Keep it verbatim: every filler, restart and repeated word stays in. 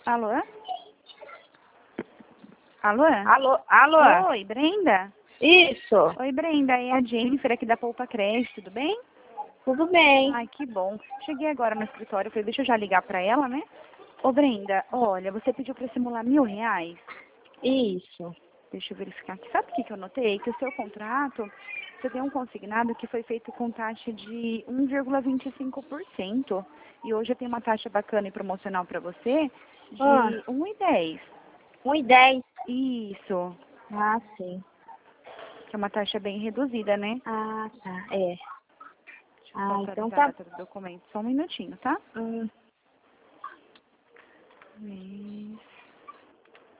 Alô? Alô? Alô? Alô? Oi, Brenda? Isso. Oi, Brenda. É a Jennifer aqui da Poupa Crédito, tudo bem? Tudo bem. Ai, que bom. Cheguei agora no escritório, falei, deixa eu já ligar pra ela, né? Ô, Brenda, olha, você pediu pra simular mil reais? Isso. Deixa eu verificar aqui. Sabe o que, que eu notei? Que o seu contrato, você tem um consignado que foi feito com taxa de um vírgula vinte e cinco por cento. E hoje eu tenho uma taxa bacana e promocional pra você de Ah, um e dez. um e dez. Isso. Ah, sim. Que é uma taxa bem reduzida, né? Ah, tá. É. Deixa eu só Ah, então atualizar a tá. data do documento. Só um minutinho, tá? Hum. Isso.